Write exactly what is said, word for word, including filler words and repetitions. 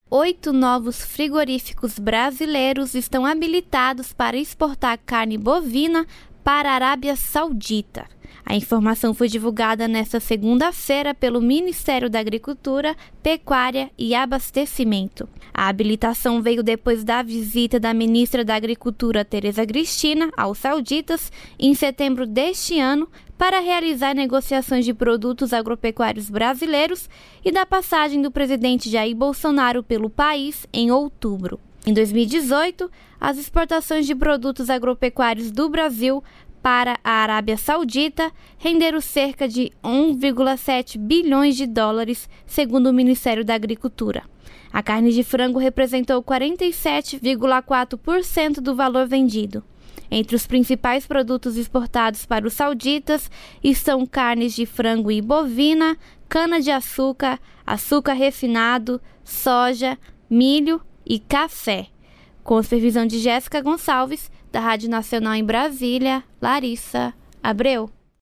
oito novos frigoríficos brasileiros estão habilitados para exportar carne bovina para a Arábia Saudita. A informação foi divulgada nesta segunda-feira pelo Ministério da Agricultura, Pecuária e Abastecimento. A habilitação veio depois da visita da ministra da Agricultura, Tereza Cristina, aos sauditas, em setembro deste ano, para realizar negociações de produtos agropecuários brasileiros e da passagem do presidente Jair Bolsonaro pelo país em outubro. Em dois mil e dezoito, as exportações de produtos agropecuários do Brasil para a Arábia Saudita renderam cerca de um vírgula sete bilhões de dólares, segundo o Ministério da Agricultura. A carne de frango representou quarenta e sete vírgula quatro por cento do valor vendido. Entre os principais produtos exportados para os sauditas estão carnes de frango e bovina, cana-de-açúcar, açúcar refinado, soja, milho e café. Com supervisão de Jéssica Gonçalves, da Rádio Nacional em Brasília, Larissa Abreu.